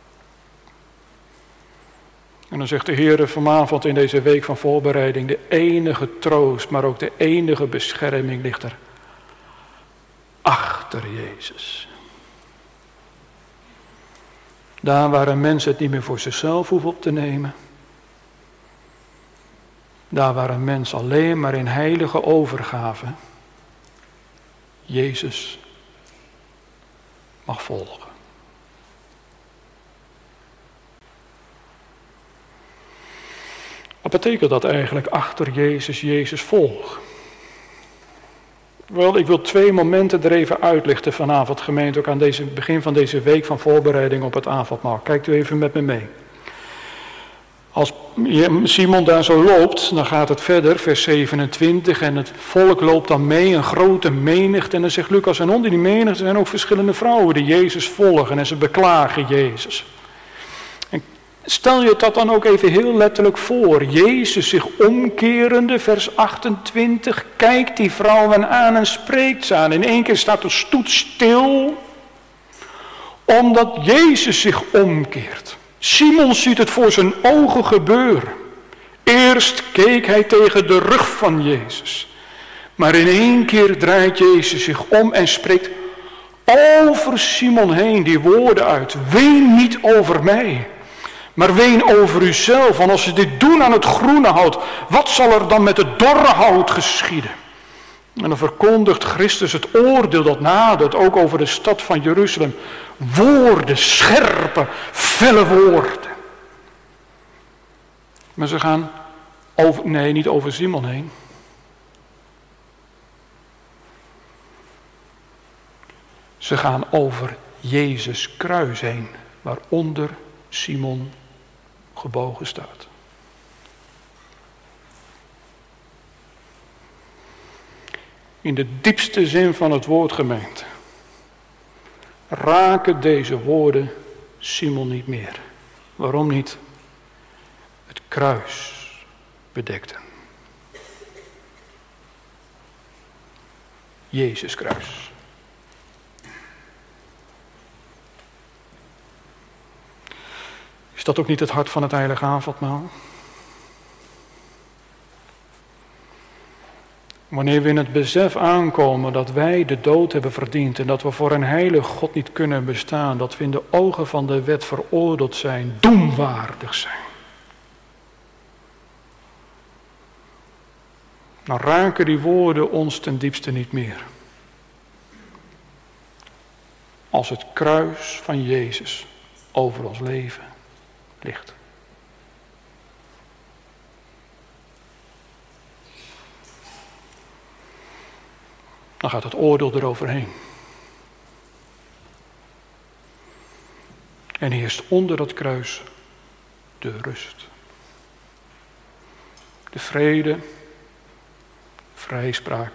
En dan zegt de Heere vanavond in deze week van voorbereiding, de enige troost, maar ook de enige bescherming ligt er achter Jezus. Daar waar een mens het niet meer voor zichzelf hoeft op te nemen. Daar waar een mens alleen maar in heilige overgave Jezus mag volgen. Wat betekent dat eigenlijk, achter Jezus, Jezus volgen? Wel, ik wil twee momenten er even uitlichten vanavond, gemeente, ook aan het begin van deze week van voorbereiding op het avondmaal. Kijkt u even met me mee. Als Simon daar zo loopt, dan gaat het verder, vers zevenentwintig, en het volk loopt dan mee, een grote menigte. En dan zegt Lucas, en onder die menigte zijn ook verschillende vrouwen die Jezus volgen en ze beklagen Jezus. En stel je dat dan ook even heel letterlijk voor. Jezus zich omkerende, vers achtentwintig, kijkt die vrouwen aan en spreekt ze aan. In één keer staat de stoet stil, omdat Jezus zich omkeert. Simon ziet het voor zijn ogen gebeuren. Eerst keek hij tegen de rug van Jezus. Maar in één keer draait Jezus zich om en spreekt over Simon heen die woorden uit. Ween niet over mij, maar ween over uzelf. Want als ze dit doen aan het groene hout, wat zal er dan met het dorre hout geschieden? En dan verkondigt Christus het oordeel dat nadert, ook over de stad van Jeruzalem. Woorden, scherpe, felle woorden. Maar ze gaan over, nee, niet over Simon heen. Ze gaan over Jezus kruis heen, waaronder Simon gebogen staat. In de diepste zin van het woord, gemeente, raken deze woorden Simon niet meer. Waarom niet? Het kruis bedekt hem. Jezus kruis. Is dat ook niet het hart van het heilige avondmaal? Wanneer we in het besef aankomen dat wij de dood hebben verdiend en dat we voor een heilig God niet kunnen bestaan, dat we in de ogen van de wet veroordeeld zijn, doemwaardig zijn. Dan raken die woorden ons ten diepste niet meer. Als het kruis van Jezus over ons leven ligt. Dan gaat het oordeel eroverheen. En heerst onder dat kruis de rust. De vrede, vrijspraak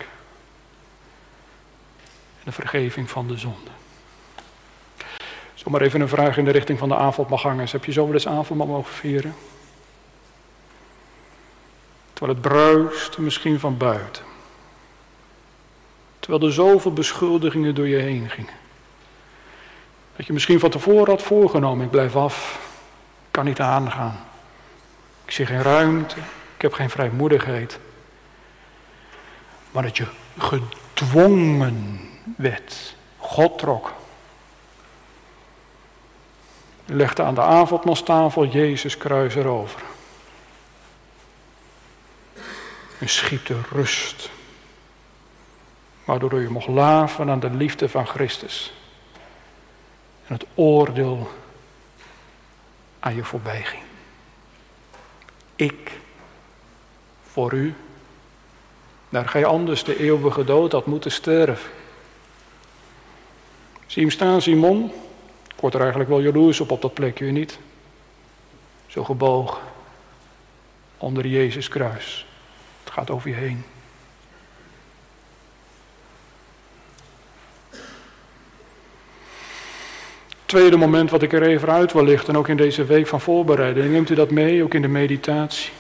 en de vergeving van de zonde. Zomaar even een vraag in de richting van de avondmaalgangers. Heb je zo wel eens avondmaal mogen vieren? Terwijl het bruist misschien van buiten. Terwijl er zoveel beschuldigingen door je heen gingen. Dat je misschien van tevoren had voorgenomen, ik blijf af, ik kan niet aangaan. Ik zie geen ruimte, ik heb geen vrijmoedigheid. Maar dat je gedwongen werd. God trok. Legde aan de avondmaalstafel Jezus kruis erover. En schiep de rust. Waardoor je mocht laven aan de liefde van Christus. En het oordeel aan je voorbij ging. Ik voor u. Daar gij anders de eeuwige dood had moeten sterven. Zie hem staan, Simon. Ik word er eigenlijk wel jaloers op op dat plekje, niet? Zo gebogen. Onder Jezus kruis. Het gaat over je heen. Tweede moment wat ik er even uit wil lichten, ook in deze week van voorbereiding. Neemt u dat mee, ook in de meditatie.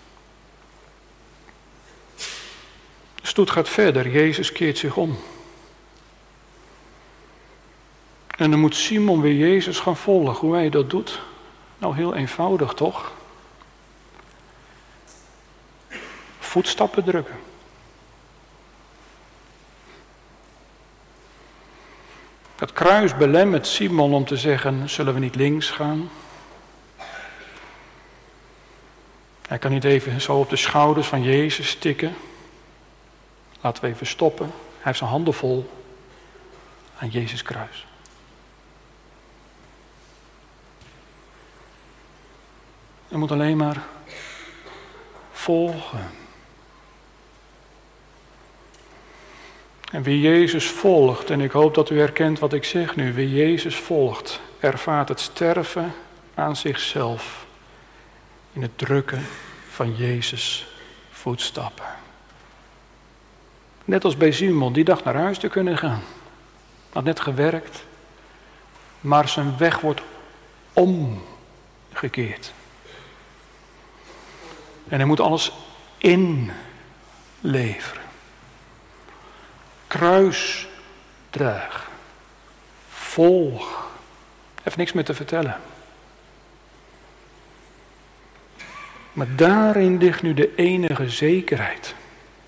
De stoet gaat verder, Jezus keert zich om. En dan moet Simon weer Jezus gaan volgen. Hoe hij dat doet? Nou, heel eenvoudig toch? Voetstappen drukken. Het kruis belemmert Simon om te zeggen, zullen we niet links gaan? Hij kan niet even zo op de schouders van Jezus tikken. Laten we even stoppen. Hij heeft zijn handen vol aan Jezus kruis. Hij moet alleen maar volgen. En wie Jezus volgt, en ik hoop dat u herkent wat ik zeg nu, wie Jezus volgt, ervaart het sterven aan zichzelf in het drukken van Jezus' voetstappen. Net als bij Simon, die dacht naar huis te kunnen gaan. Had net gewerkt, maar zijn weg wordt omgekeerd. En hij moet alles inleveren. Kruis draag. Volg. Heeft niks meer te vertellen. Maar daarin ligt nu de enige zekerheid.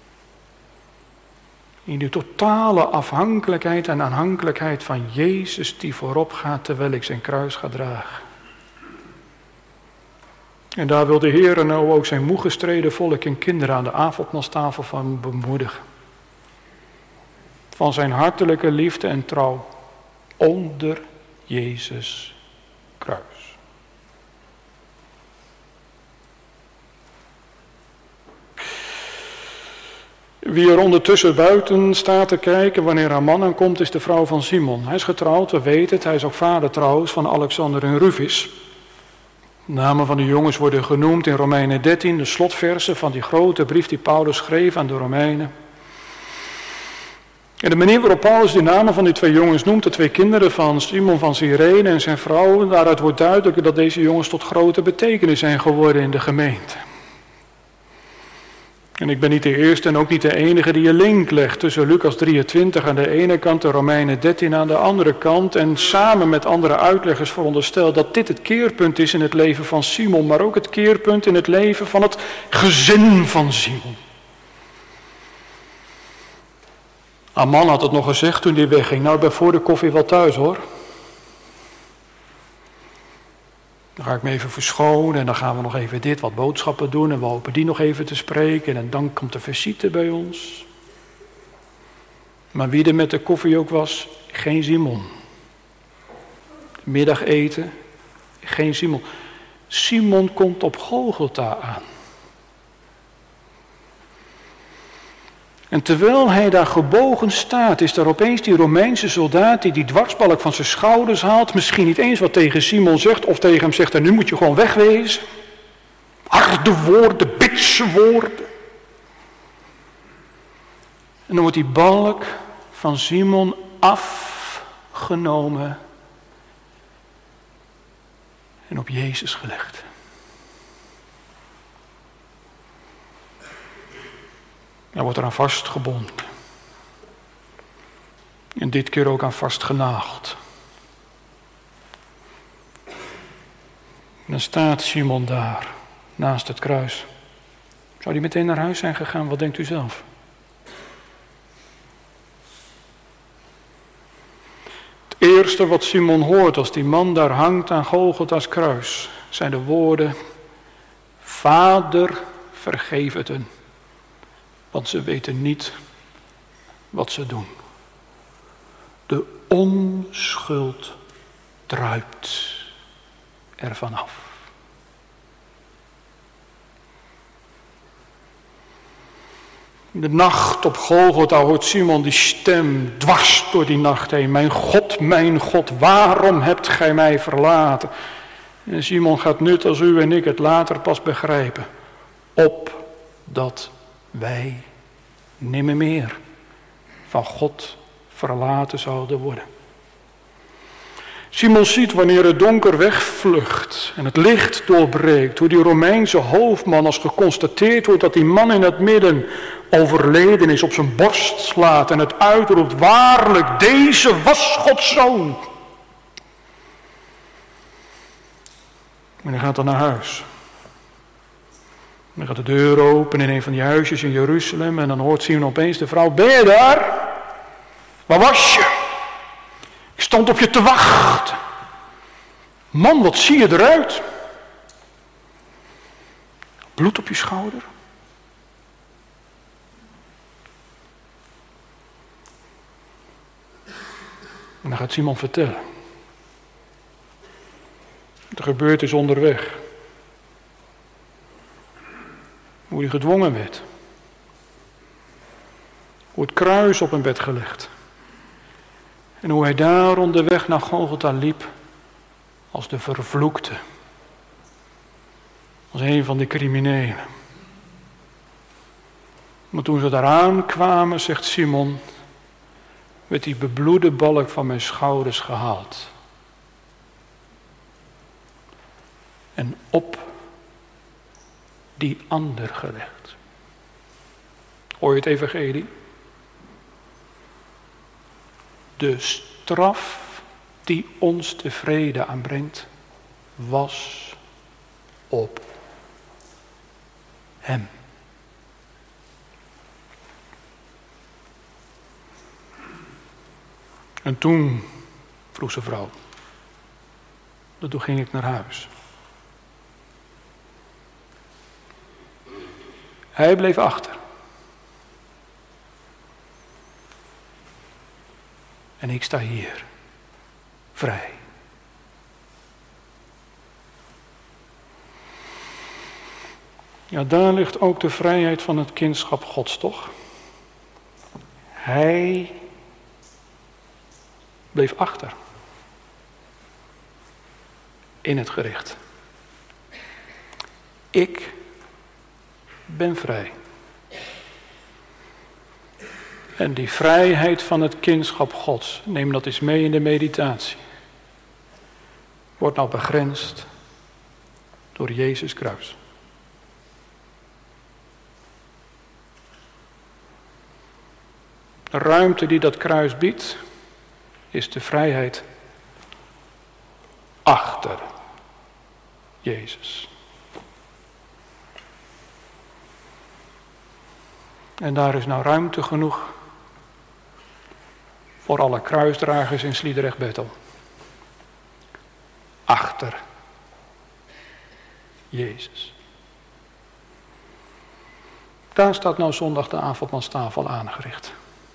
In de totale afhankelijkheid en aanhankelijkheid van Jezus die voorop gaat terwijl ik zijn kruis ga dragen. En daar wil de Heer nou ook zijn moe gestreden volk en kinderen aan de avondmaalstafel van bemoedigen. van zijn hartelijke liefde en trouw onder Jezus kruis. Wie er ondertussen buiten staat te kijken wanneer haar man aankomt, is de vrouw van Simon. Hij is getrouwd, we weten het. Hij is ook vader trouwens van Alexander en Rufus. De namen van de jongens worden genoemd in Romeinen dertien, de slotversen van die grote brief die Paulus schreef aan de Romeinen. En de manier waarop Paulus de namen van die twee jongens noemt, de twee kinderen van Simon van Cyrene en zijn vrouw, daaruit wordt duidelijk dat deze jongens tot grote betekenis zijn geworden in de gemeente. En ik ben niet de eerste en ook niet de enige die een link legt tussen Lucas drieëntwintig aan de ene kant en Romeinen dertien aan de andere kant. En samen met andere uitleggers veronderstelt dat dit het keerpunt is in het leven van Simon, maar ook het keerpunt in het leven van het gezin van Simon. Amman had het nog gezegd toen hij wegging. Nou, ik ben voor de koffie wel thuis hoor. Dan ga ik me even verschonen en dan gaan we nog even dit, wat boodschappen doen. En we hopen die nog even te spreken. En dan komt de visite bij ons. Maar wie er met de koffie ook was, geen Simon. Middageten, geen Simon. Simon komt op Golgotha aan. En terwijl hij daar gebogen staat, is er opeens die Romeinse soldaat die die dwarsbalk van zijn schouders haalt, misschien niet eens wat tegen Simon zegt, of tegen hem zegt, en nu moet je gewoon wegwezen. Harde woorden, bitse woorden. En dan wordt die balk van Simon afgenomen en op Jezus gelegd. Hij wordt eraan vastgebonden. En dit keer ook aan vastgenageld. En dan staat Simon daar, naast het kruis. Zou hij meteen naar huis zijn gegaan? Wat denkt u zelf? Het eerste wat Simon hoort als die man daar hangt aan Golgotha's kruis, zijn de woorden: Vader, vergeef het hun. Want ze weten niet wat ze doen. De onschuld druipt ervan af. In de nacht op Golgotha hoort Simon die stem dwars door die nacht heen. Mijn God, mijn God, waarom hebt gij mij verlaten? En Simon gaat nu als u en ik het later pas begrijpen. Opdat wij nimmer meer van God verlaten zouden worden. Simon ziet wanneer het donker wegvlucht en het licht doorbreekt, hoe die Romeinse hoofdman, als geconstateerd wordt dat die man in het midden overleden is, op zijn borst slaat en het uitroept: waarlijk, deze was Gods zoon. En hij gaat dan naar huis. Dan gaat de deur open in een van die huisjes in Jeruzalem en dan hoort Simon opeens de vrouw: ben je daar? Waar was je? Ik stond op je te wachten. Man, wat zie je eruit? Bloed op je schouder. En dan gaat Simon vertellen. Wat er gebeurd is onderweg. Hoe hij gedwongen werd. Hoe het kruis op hem werd gelegd. En hoe hij daar onderweg naar Golgotha liep als de vervloekte. Als een van de criminelen. Maar toen ze daar aankwamen, zegt Simon, werd die bebloede balk van mijn schouders gehaald. En op die ander gelegd. Hoor je het evangelie? De straf die ons tevrede aanbrengt, was op hem. En toen vroeg zijn vrouw. En toen ging ik naar huis. Hij bleef achter. En ik sta hier, vrij. Ja, daar ligt ook de vrijheid van het kindschap Gods, toch? Hij bleef achter in het gericht. Ik ben vrij. En die vrijheid van het kindschap Gods, neem dat eens mee in de meditatie, wordt nou begrensd door Jezus kruis. De ruimte die dat kruis biedt, is de vrijheid achter Jezus. En daar is nou ruimte genoeg voor alle kruisdragers in Sliedrecht-Bethel. Achter Jezus. Daar staat nou zondag de avondmaalstafel aangericht.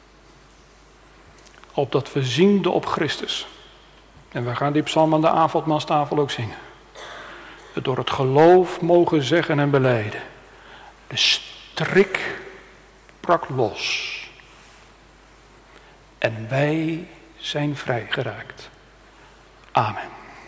Opdat we ziende op Christus. En we gaan die psalm aan de avondmaalstafel ook zingen. Het door het geloof mogen zeggen en belijden. De strik brak los. En wij zijn vrijgeraakt. Amen.